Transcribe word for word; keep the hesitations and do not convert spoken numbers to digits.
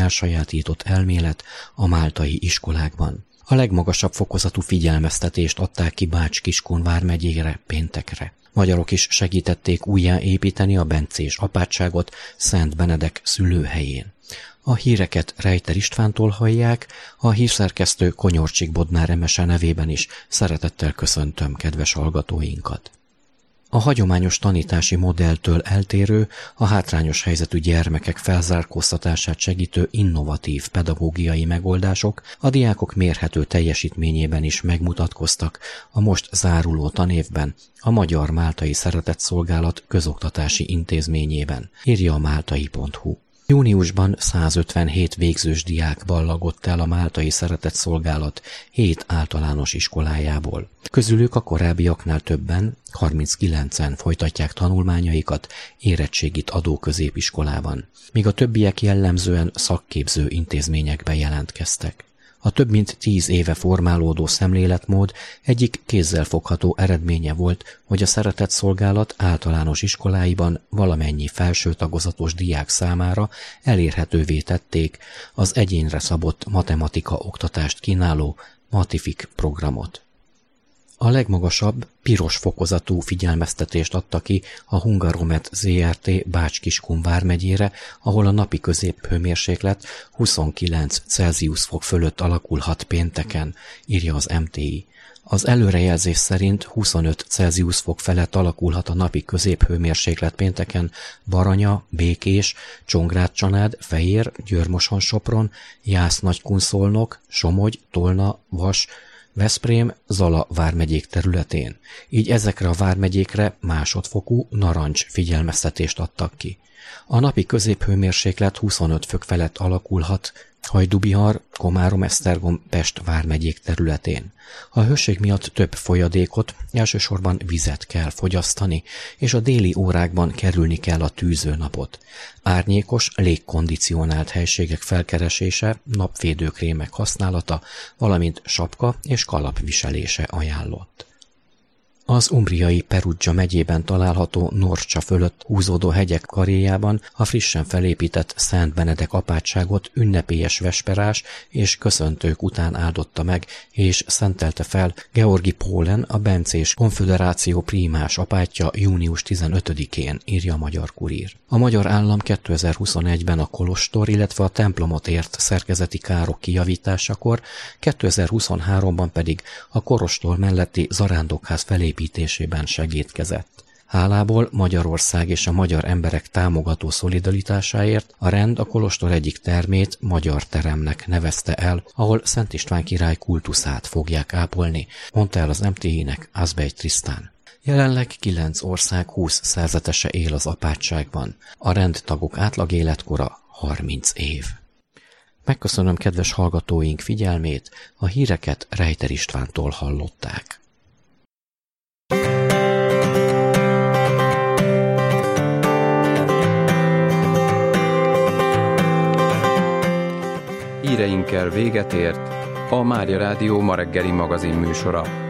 elsajátított elmélet a máltai iskolákban. A legmagasabb fokozatú figyelmeztetést adták ki Bács-Kiskun vármegyére péntekre. Magyarok is segítették újjáépíteni a bencés apátságot Szent Benedek szülőhelyén. A híreket Rejter Istvántól hallják, a hírszerkesztő Konyorcsik Bodnár Emese nevében is szeretettel köszöntöm kedves hallgatóinkat. A hagyományos tanítási modelltől eltérő, a hátrányos helyzetű gyermekek felzárkóztatását segítő innovatív pedagógiai megoldások a diákok mérhető teljesítményében is megmutatkoztak a most záruló tanévben a Magyar Máltai Szeretetszolgálat közoktatási intézményében, írja a máltai pont hu. Júniusban százötvenhét végzős diák ballagott el a Máltai Szeretetszolgálat hét általános iskolájából. Közülük a korábbiaknál többen, harminckilencen folytatják tanulmányaikat érettségit adó középiskolában, míg a többiek jellemzően szakképző intézményekbe jelentkeztek. A több mint tíz éve formálódó szemléletmód egyik kézzelfogható eredménye volt, hogy a Szeretetszolgálat általános iskoláiban valamennyi felső tagozatos diák számára elérhetővé tették az egyénre szabott matematika oktatást kínáló Matifik programot. A legmagasabb, piros fokozatú figyelmeztetést adta ki a Hungaromet zé er té Bács-Kiskun vármegyére, ahol a napi középhőmérséklet huszonkilenc Celsius fok fölött alakulhat pénteken, írja az em té i. Az előrejelzés szerint huszonöt Celsius fok felett alakulhat a napi középhőmérséklet pénteken Baranya, Békés, Csongrád-Csanád, Fejér, Győr-Moson-Sopron, Jász-Nagykun-Szolnok, Somogy, Tolna, Vas, Veszprém, Zala vármegyék területén. Így ezekre a vármegyékre másodfokú narancs figyelmeztetést adtak ki. A napi középhőmérséklet huszonöt fok felett alakulhat Hajdú-Bihar, Komárom-Esztergom, Pest vármegyék területén. A hőség miatt több folyadékot, elsősorban vizet kell fogyasztani, és a déli órákban kerülni kell a tűzőnapot. Árnyékos, légkondicionált helységek felkeresése, napvédőkrémek használata, valamint sapka és kalap viselése ajánlott. Az umbriai Perugia megyében található Norcsa fölött húzódó hegyek karjában a frissen felépített Szent Benedek apátságot ünnepélyes vesperás és köszöntők után áldotta meg és szentelte fel Georgi Pólen, a Bencés Konföderáció prímás apátja június tizenötödikén, írja a Magyar Kurír. A magyar állam kétezer-huszonegyben a kolostor, illetve a templomot ért szerkezeti károk kijavításakor, kétezer-huszonháromban pedig a kolostor melletti zarándokház felépítésében segítkezett. Hálából Magyarország és a magyar emberek támogató szolidaritásáért a rend a kolostor egyik termét Magyar Teremnek nevezte el, ahol Szent István király kultuszát fogják ápolni, mondta el az em té i-nek Azbej Trisztán. Jelenleg kilenc ország húsz szerzetese él az apátságban. A rendtagok átlag életkora harminc év. Megköszönöm kedves hallgatóink figyelmét, a híreket Rejter Istvántól hallották. Híreinkkel véget ért a Mária Rádió ma reggeli magazin műsora.